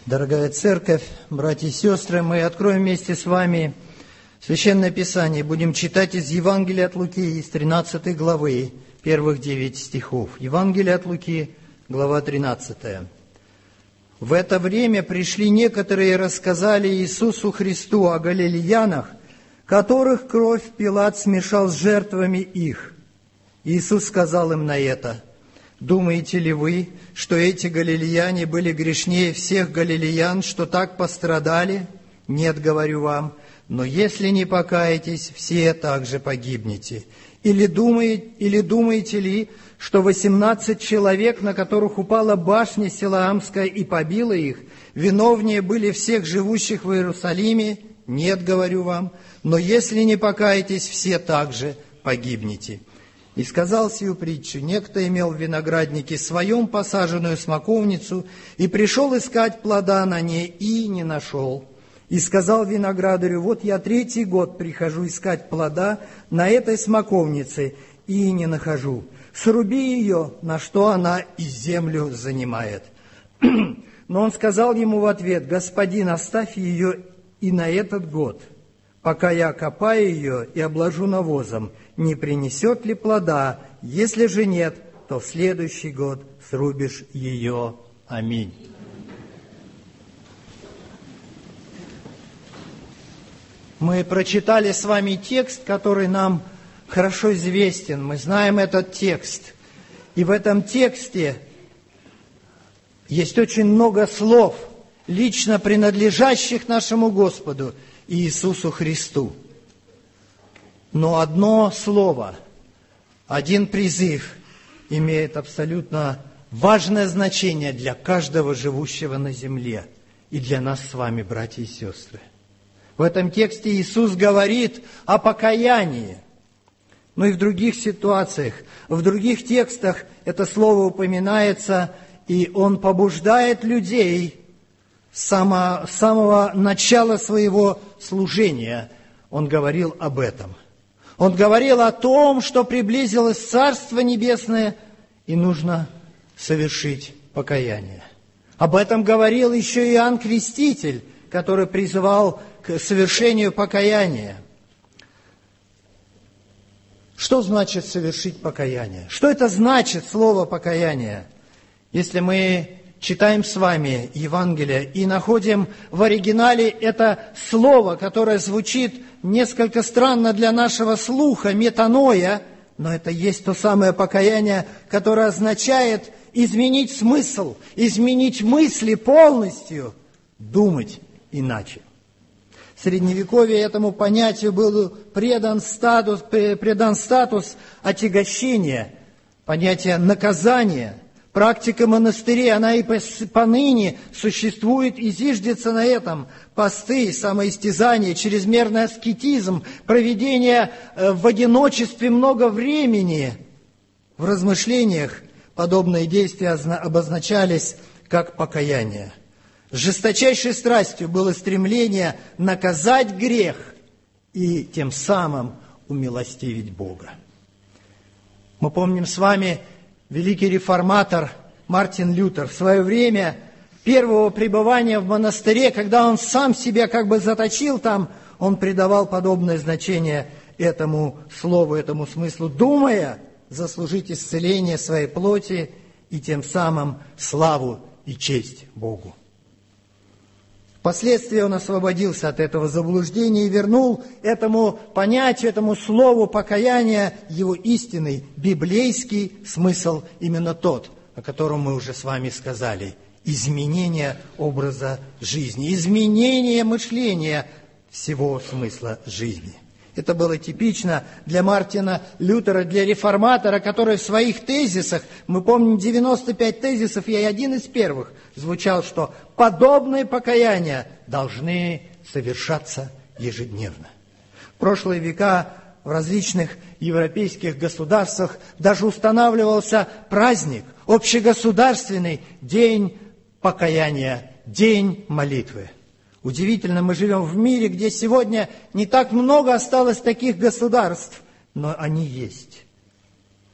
Дорогая Церковь, братья и сестры, мы откроем вместе с вами Священное Писание. Будем читать из Евангелия от Луки, из 13 главы, первых 9 стихов. Евангелие от Луки, глава 13. «В это время пришли некоторые и рассказали Иисусу Христу о галилеянах, которых кровь Пилат смешал с жертвами их. Иисус сказал им на это: думаете ли вы, что эти галилеяне были грешнее всех галилеян, что так пострадали? Нет, говорю вам, но если не покаетесь, все также погибнете. Или думаете ли, что 18 человек, на которых упала башня Силаамская и побила их, виновнее были всех живущих в Иерусалиме? Нет, говорю вам, но если не покаетесь, все также погибнете. И сказал сию притчу: некто имел в винограднике своем посаженную смоковницу, и пришел искать плода на ней, и не нашел. И сказал виноградарю: вот я 3-й год прихожу искать плода на этой смоковнице, и не нахожу. Сруби ее, на что она и землю занимает. Но он сказал ему в ответ: господин, оставь ее и на этот год, пока я окопаю ее и обложу навозом. Не принесет ли плода? Если же нет, то в следующий год срубишь ее. Аминь». Мы прочитали с вами текст, который нам хорошо известен. Мы знаем этот текст. И в этом тексте есть очень много слов, лично принадлежащих нашему Господу Иисусу Христу. Но одно слово, один призыв имеет абсолютно важное значение для каждого живущего на земле и для нас с вами, братья и сестры. В этом тексте Иисус говорит о покаянии. Но и в других ситуациях, в других текстах это слово упоминается, и Он побуждает людей с самого начала своего служения. Он говорил об этом. Он говорил о том, что приблизилось Царство Небесное, и нужно совершить покаяние. Об этом говорил еще Иоанн Креститель, который призывал к совершению покаяния. Что значит совершить покаяние? Что это значит, слово покаяние? Если мы читаем с вами Евангелие и находим в оригинале это слово, которое звучит несколько странно для нашего слуха, метаноя, но это есть то самое покаяние, которое означает изменить смысл, изменить мысли полностью, думать иначе. В Средневековье этому понятию был придан статус отягощения, понятие наказания. Практика монастырей, она и поныне существует и зиждется на этом. Посты, самоистязание, чрезмерный аскетизм, проведение в одиночестве много времени. В размышлениях подобные действия обозначались как покаяние. С жесточайшей страстью было стремление наказать грех и тем самым умилостивить Бога. Мы помним с вами великий реформатор Мартин Лютер в свое время первого пребывания в монастыре, когда он сам себя как бы заточил там, он придавал подобное значение этому слову, этому смыслу, думая заслужить исцеление своей плоти и тем самым славу и честь Богу. Впоследствии он освободился от этого заблуждения и вернул этому понятию, этому слову покаяния его истинный библейский смысл, именно тот, о котором мы уже с вами сказали. Изменение образа жизни, изменение мышления всего смысла жизни. Это было типично для Мартина Лютера, для реформатора, который в своих тезисах, мы помним 95 тезисов, и один из первых звучал, что подобные покаяния должны совершаться ежедневно. В прошлые века в различных европейских государствах даже устанавливался праздник, общегосударственный день покаяния, день молитвы. Удивительно, мы живем в мире, где сегодня не так много осталось таких государств, но они есть.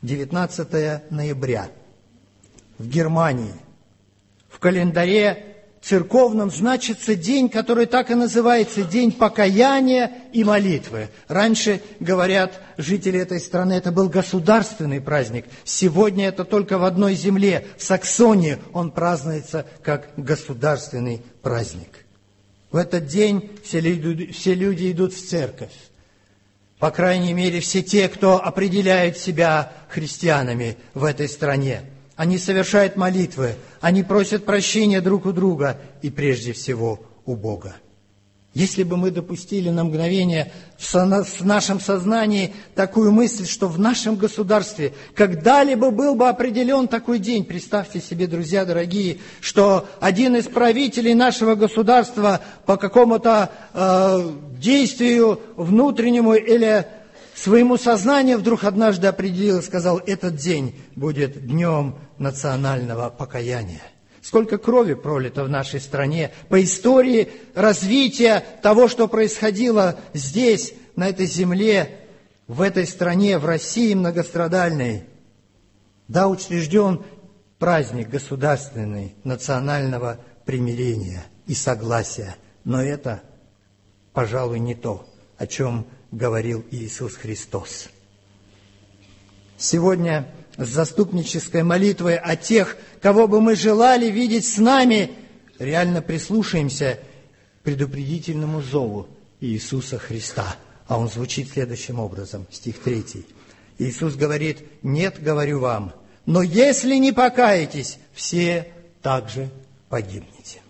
19 ноября в Германии. В календаре церковном значится день, который так и называется, День покаяния и молитвы. Раньше, говорят жители этой страны, это был государственный праздник. Сегодня это только в одной земле, в Саксонии, он празднуется как государственный праздник. В этот день все люди идут в церковь. По крайней мере, все те, кто определяют себя христианами в этой стране. Они совершают молитвы, они просят прощения друг у друга и прежде всего у Бога. Если бы мы допустили на мгновение в нашем сознании такую мысль, что в нашем государстве когда-либо был бы определен такой день, представьте себе, друзья дорогие, что один из правителей нашего государства по какому-то действию внутреннему или своему сознанию вдруг однажды определил и сказал, этот день будет днем национального покаяния. Сколько крови пролито в нашей стране по истории развития того, что происходило здесь, на этой земле, в этой стране, в России многострадальной. Да, учрежден праздник государственный национального примирения и согласия, но это, пожалуй, не то, о чем говорил Иисус Христос. Сегодня с заступнической молитвой о тех, кого бы мы желали видеть с нами, реально прислушаемся к предупредительному зову Иисуса Христа. А он звучит следующим образом, стих 3. Иисус говорит, «Нет, говорю вам, но если не покаетесь, все также погибнете».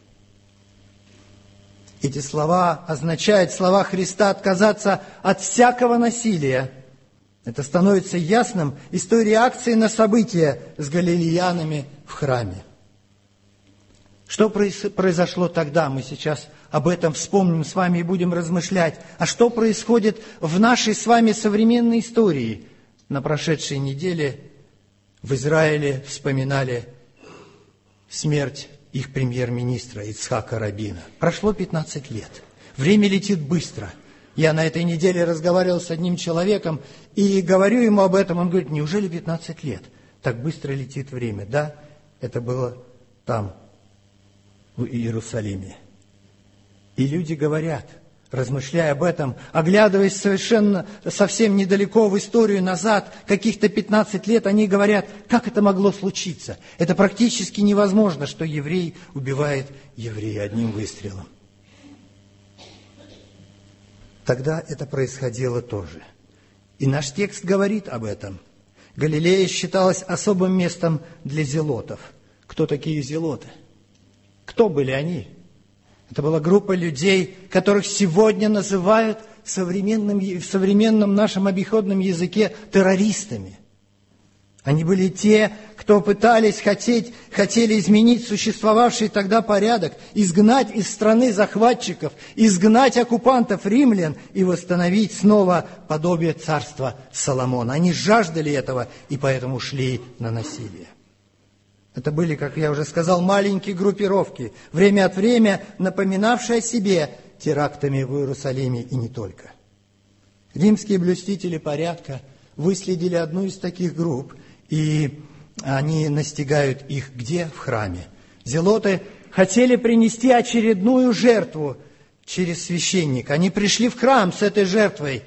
Эти слова означают, слова Христа, отказаться от всякого насилия. Это становится ясным из той реакции на события с галилеянами в храме. Что произошло тогда? Мы сейчас об этом вспомним с вами и будем размышлять. А что происходит в нашей с вами современной истории? На прошедшей неделе в Израиле вспоминали смерть их премьер-министра Ицхака Рабина. Прошло 15 лет. Время летит быстро. Я на этой неделе разговаривал с одним человеком и говорю ему об этом. Он говорит, неужели 15 лет? Так быстро летит время. Да, это было там, в Иерусалиме. И люди говорят, размышляя об этом, оглядываясь совсем недалеко в историю назад, каких-то 15 лет, они говорят, как это могло случиться? Это практически невозможно, что еврей убивает еврея одним выстрелом. Тогда это происходило тоже. И наш текст говорит об этом. Галилея считалась особым местом для зелотов. Кто такие зелоты? Кто были они? Это была группа людей, которых сегодня называют в современном нашем обиходном языке террористами. Они были те, кто хотели изменить существовавший тогда порядок, изгнать из страны захватчиков, изгнать оккупантов римлян и восстановить снова подобие царства Соломона. Они жаждали этого и поэтому шли на насилие. Это были, как я уже сказал, маленькие группировки, время от времени напоминавшие о себе терактами в Иерусалиме и не только. Римские блюстители порядка выследили одну из таких групп, и они настигают их где? В храме. Зелоты хотели принести очередную жертву через священника. Они пришли в храм с этой жертвой,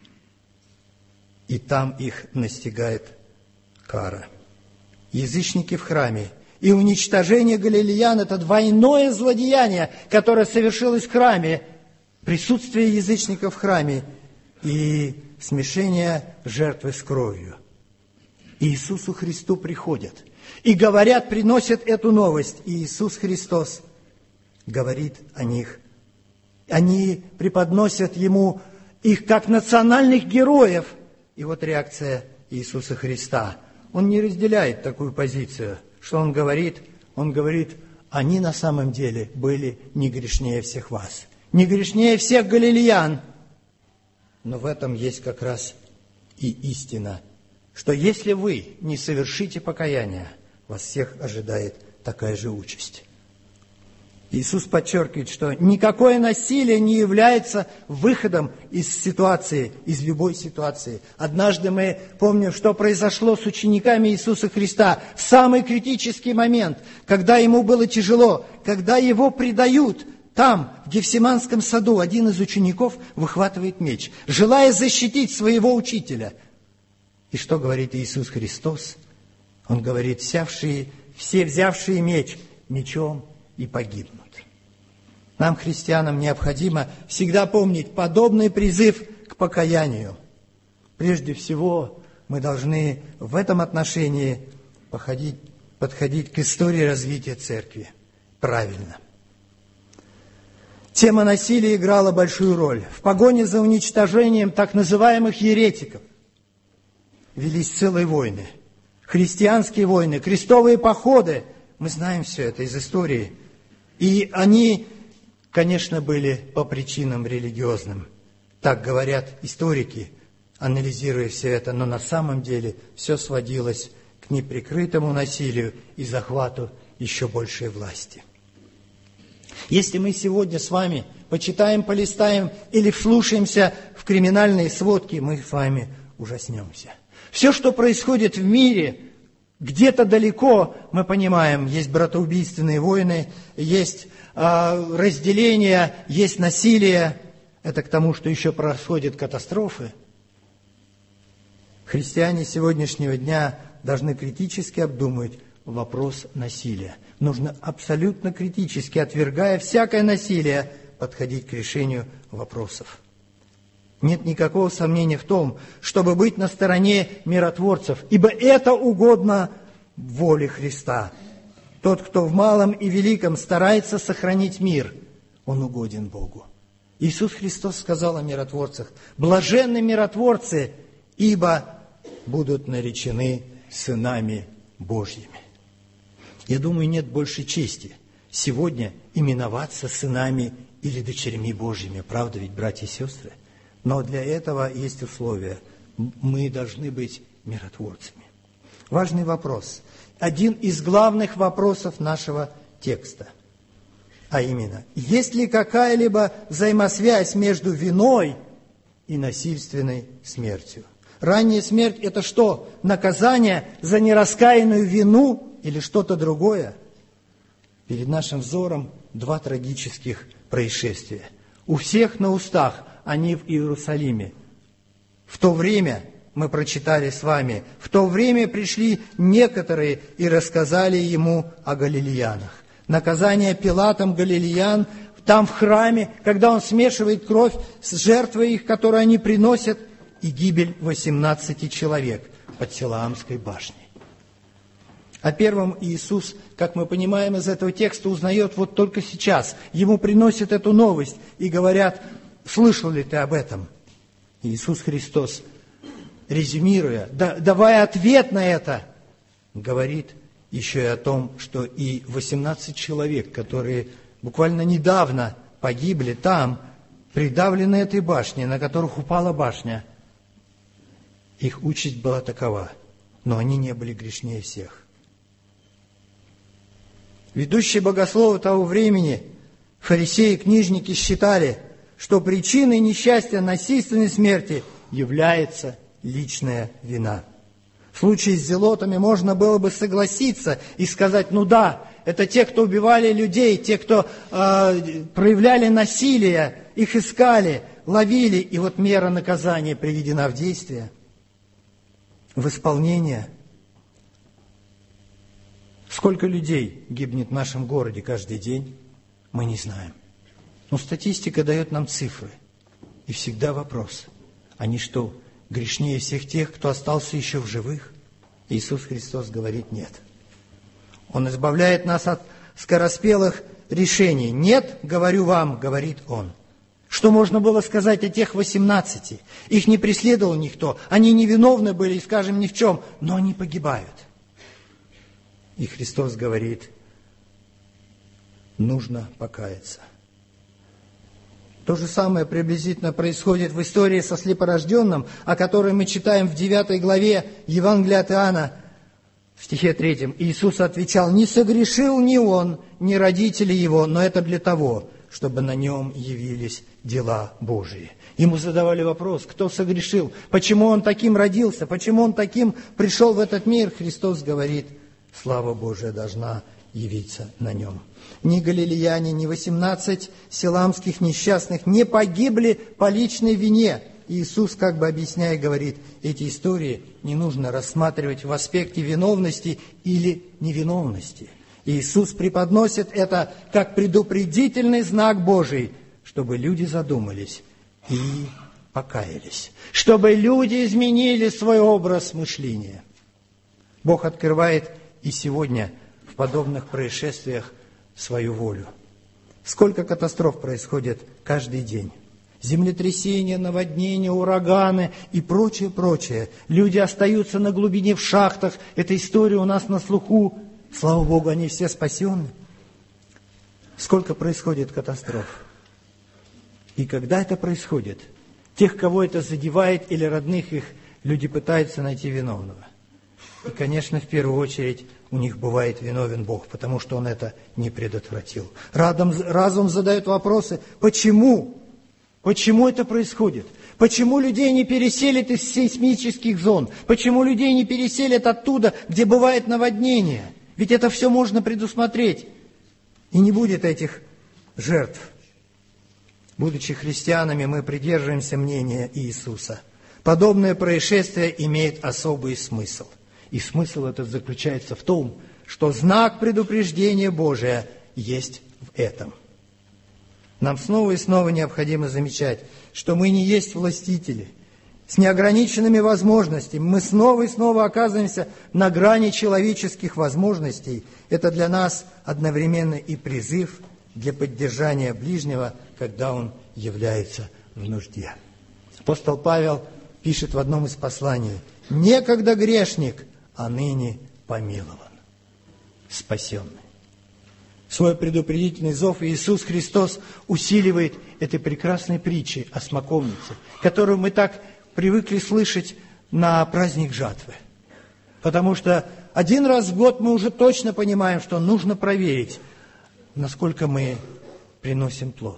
и там их настигает кара. Язычники в храме и уничтожение галилеян – это двойное злодеяние, которое совершилось в храме. Присутствие язычников в храме и смешение жертвы с кровью. Иисусу Христу приходят и говорят, приносят эту новость. И Иисус Христос говорит о них. Они преподносят Ему их как национальных героев. И вот реакция Иисуса Христа. Он не разделяет такую позицию. Что Он говорит? Он говорит, они на самом деле были не грешнее всех вас, не грешнее всех галилеян. Но в этом есть как раз и истина, что если вы не совершите покаяния, вас всех ожидает такая же участь. Иисус подчеркивает, что никакое насилие не является выходом из ситуации, из любой ситуации. Однажды мы помним, что произошло с учениками Иисуса Христа в самый критический момент, когда ему было тяжело, когда его предают. Там, в Гефсиманском саду, один из учеников выхватывает меч, желая защитить своего учителя. И что говорит Иисус Христос? Он говорит: все взявшие меч, мечом и погибнут. Нам, христианам, необходимо всегда помнить подобный призыв к покаянию. Прежде всего, мы должны в этом отношении подходить к истории развития церкви правильно. Тема насилия играла большую роль. В погоне за уничтожением так называемых еретиков велись целые войны. Христианские войны, крестовые походы. Мы знаем все это из истории. И они, конечно, были по причинам религиозным. Так говорят историки, анализируя все это. Но на самом деле все сводилось к неприкрытому насилию и захвату еще большей власти. Если мы сегодня с вами почитаем, полистаем или вслушаемся в криминальные сводки, мы с вами ужаснемся. Все, что происходит в мире, где-то далеко, мы понимаем, есть братоубийственные войны, есть разделение, есть насилие. Это к тому, что еще происходят катастрофы. Христиане сегодняшнего дня должны критически обдумывать вопрос насилия. Нужно абсолютно критически, отвергая всякое насилие, подходить к решению вопросов. Нет никакого сомнения в том, чтобы быть на стороне миротворцев, ибо это угодно воле Христа. Тот, кто в малом и великом старается сохранить мир, он угоден Богу. Иисус Христос сказал о миротворцах: «Блаженны миротворцы, ибо будут наречены сынами Божьими». Я думаю, нет большей чести сегодня именоваться сынами или дочерьми Божьими. Правда ведь, братья и сестры? Но для этого есть условия. Мы должны быть миротворцами. Важный вопрос. Один из главных вопросов нашего текста. А именно, есть ли какая-либо взаимосвязь между виной и насильственной смертью? Ранняя смерть – это что? Наказание за нераскаянную вину или что-то другое? Перед нашим взором два трагических происшествия. У всех на устах они в Иерусалиме. В то время, мы прочитали с вами, в то время пришли некоторые и рассказали ему о галилеянах. Наказание Пилатом галилеян там в храме, когда он смешивает кровь с жертвой их, которую они приносят, и гибель 18 человек под Силаамской башней. О первом Иисус, как мы понимаем из этого текста, узнает вот только сейчас. Ему приносят эту новость и говорят: слышал ли ты об этом? Иисус Христос, резюмируя, давая ответ на это, говорит еще и о том, что и 18 человек, которые буквально недавно погибли там, придавлены этой башней, на которых упала башня, их участь была такова, но они не были грешнее всех. Ведущие богословы того времени, фарисеи и книжники, считали, что причиной несчастья насильственной смерти является личная вина. В случае с зелотами можно было бы согласиться и сказать: ну да, это те, кто убивали людей, те, кто проявляли насилие, их искали, ловили, и вот мера наказания приведена в действие, в исполнение. Сколько людей гибнет в нашем городе каждый день, мы не знаем. Но статистика дает нам цифры. И всегда вопрос: они что, грешнее всех тех, кто остался еще в живых? Иисус Христос говорит: нет. Он избавляет нас от скороспелых решений. Нет, говорю вам, говорит Он. Что можно было сказать о тех 18? Их не преследовал никто. Они невиновны были, скажем, ни в чем, но они погибают. И Христос говорит: нужно покаяться. То же самое приблизительно происходит в истории со слепорожденным, о которой мы читаем в 9 главе Евангелия от Иоанна. В стихе 3 Иисус отвечал: «Не согрешил ни он, ни родители его, но это для того, чтобы на нем явились дела Божии». Ему задавали вопрос, кто согрешил, почему он таким родился, почему он таким пришел в этот мир. Христос говорит: слава Божия должна явиться на нем. Ни галилеяне, ни 18 силамских несчастных не погибли по личной вине. Иисус, как бы объясняя, говорит, эти истории не нужно рассматривать в аспекте виновности или невиновности. Иисус преподносит это как предупредительный знак Божий, чтобы люди задумались и покаялись, чтобы люди изменили свой образ мышления. Бог открывает и сегодня в подобных происшествиях свою волю. Сколько катастроф происходит каждый день. Землетрясения, наводнения, ураганы и прочее, прочее. Люди остаются на глубине в шахтах. Эта история у нас на слуху. Слава Богу, они все спасены. Сколько происходит катастроф. И когда это происходит, тех, кого это задевает, или родных их, люди пытаются найти виновного. И, конечно, в первую очередь у них бывает виновен Бог, потому что Он это не предотвратил. Разум задает вопросы, почему? Почему это происходит? Почему людей не переселят из сейсмических зон? Почему людей не переселят оттуда, где бывает наводнение? Ведь это все можно предусмотреть. И не будет этих жертв. Будучи христианами, мы придерживаемся мнения Иисуса. Подобное происшествие имеет особый смысл. И смысл этот заключается в том, что знак предупреждения Божия есть в этом. Нам снова и снова необходимо замечать, что мы не есть властители с неограниченными возможностями. Мы снова и снова оказываемся на грани человеческих возможностей. Это для нас одновременно и призыв для поддержания ближнего, когда он является в нужде. Апостол Павел пишет в одном из посланий: «Некогда грешник, а ныне помилован, спасенный». Свой предупредительный зов Иисус Христос усиливает этой прекрасной притчей о смоковнице, которую мы так привыкли слышать на праздник жатвы. Потому что один раз в год мы уже точно понимаем, что нужно проверить, насколько мы приносим плод.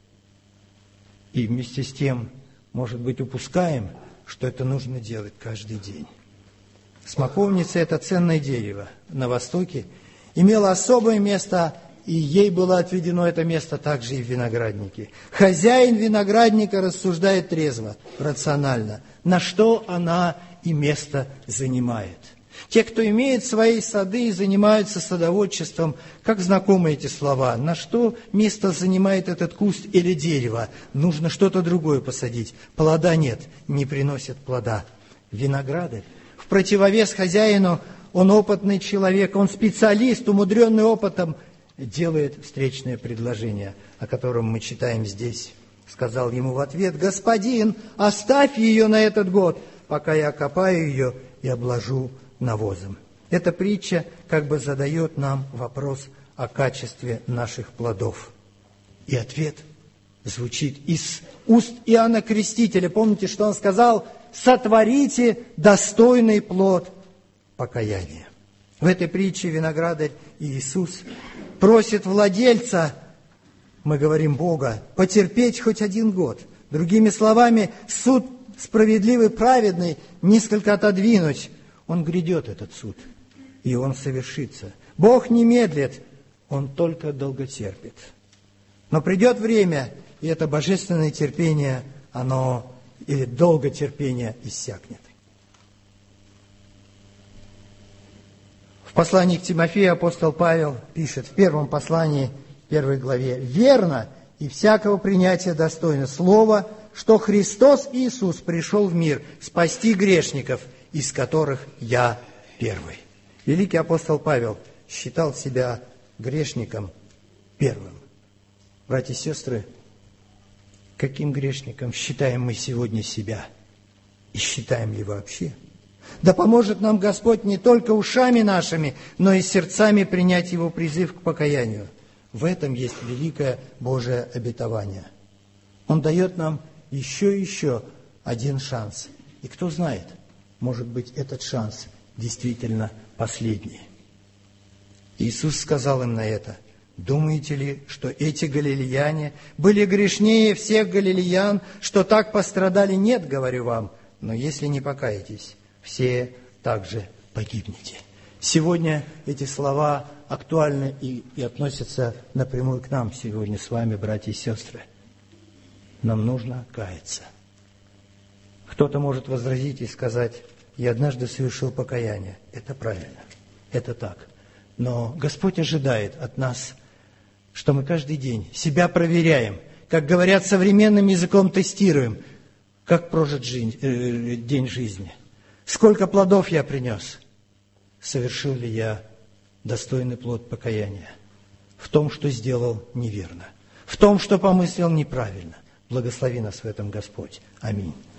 И вместе с тем, может быть, упускаем, что это нужно делать каждый день. Смоковница – это ценное дерево на Востоке, имела особое место, и ей было отведено это место также и в винограднике. Хозяин виноградника рассуждает трезво, рационально, на что она и место занимает. Те, кто имеет свои сады и занимаются садоводчеством, как знакомы эти слова? На что место занимает этот куст или дерево? Нужно что-то другое посадить. Плода нет, не приносит плода. Виноградарь, в противовес хозяину, он опытный человек, он специалист, умудренный опытом, делает встречное предложение, о котором мы читаем здесь. Сказал ему в ответ: «Господин, оставь ее на этот год, пока я окопаю ее и обложу навозом». Эта притча как бы задает нам вопрос о качестве наших плодов. И ответ звучит из уст Иоанна Крестителя. Помните, что он сказал? «Сотворите достойный плод покаяния». В этой притче виноградарь Иисус просит владельца, мы говорим Бога, потерпеть хоть 1 год. Другими словами, суд справедливый, праведный несколько отодвинуть. Он грядет, этот суд, и он совершится. Бог не медлит, Он только долготерпит. Но придет время, и это божественное терпение, оно, или долготерпение иссякнет. В послании к Тимофею апостол Павел пишет в первом послании, 1 главе: «Верно и всякого принятия достойно слово, что Христос Иисус пришел в мир спасти грешников, из которых я первый». Великий апостол Павел считал себя грешником первым. Братья и сестры, каким грешником считаем мы сегодня себя? И считаем ли вообще? Да поможет нам Господь не только ушами нашими, но и сердцами принять Его призыв к покаянию. В этом есть великое Божие обетование. Он дает нам еще и еще один шанс. И кто знает, может быть, этот шанс действительно последний. Иисус сказал им на это: думаете ли, что эти галилеяне были грешнее всех галилеян, что так пострадали? Нет, говорю вам, но если не покаетесь, все также погибнете. Сегодня эти слова актуальны и относятся напрямую к нам сегодня с вами, братья и сестры. Нам нужно каяться. Кто-то может возразить и сказать: я однажды совершил покаяние. Это правильно, это так. Но Господь ожидает от нас, что мы каждый день себя проверяем, как говорят современным языком, тестируем, как прожит день жизни, сколько плодов я принес, совершил ли я достойный плод покаяния в том, что сделал неверно, в том, что помыслил неправильно. Благослови нас в этом Господь. Аминь.